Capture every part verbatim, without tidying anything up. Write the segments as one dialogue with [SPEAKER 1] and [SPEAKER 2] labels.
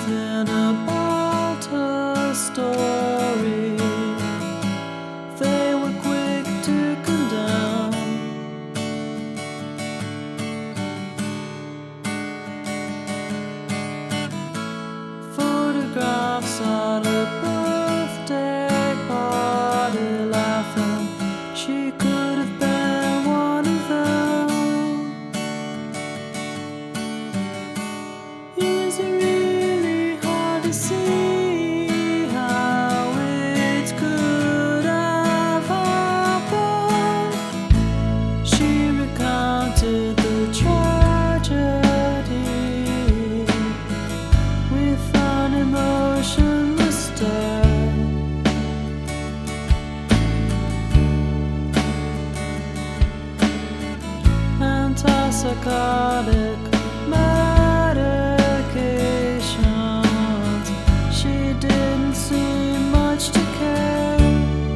[SPEAKER 1] something about her story they were quick to condemn. Photographs at a birthday party, laughing she could have been one of them. Is it really hard to see how it could have happened? She recounted the tragedy with an emotionless stare. Antipsychotic medications, she didn't seem much to care.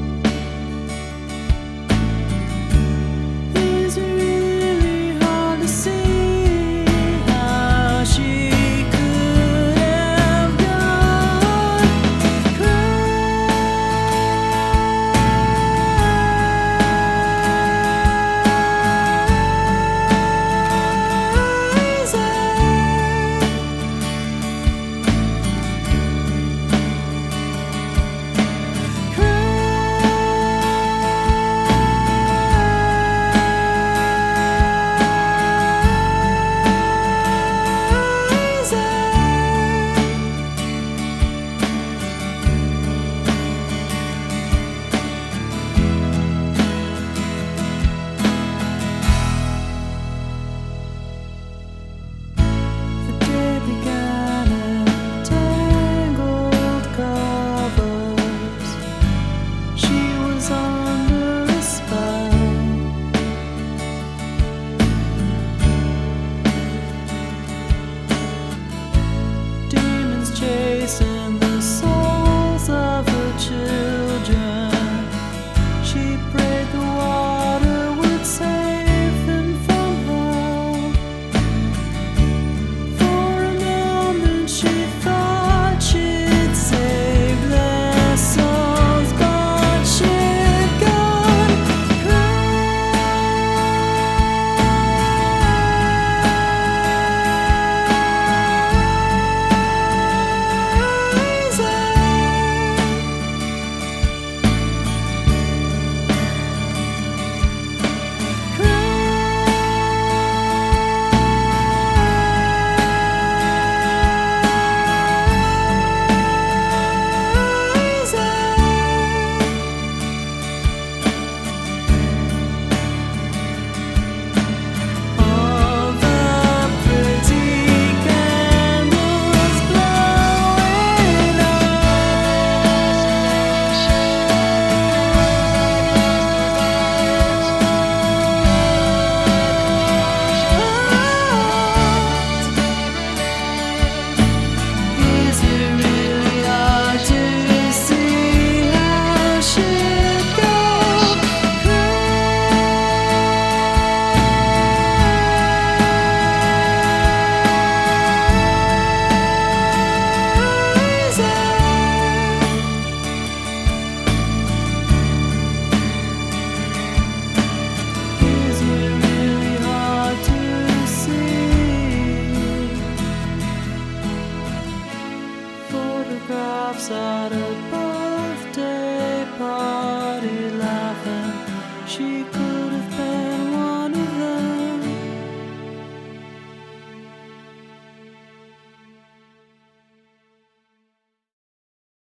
[SPEAKER 1] Is it really hard to see how she could have gone chasing the souls of her children. She prayed the water would save them from hell. For a moment she thought she'd save their souls, but she'd gone photographs at a bar.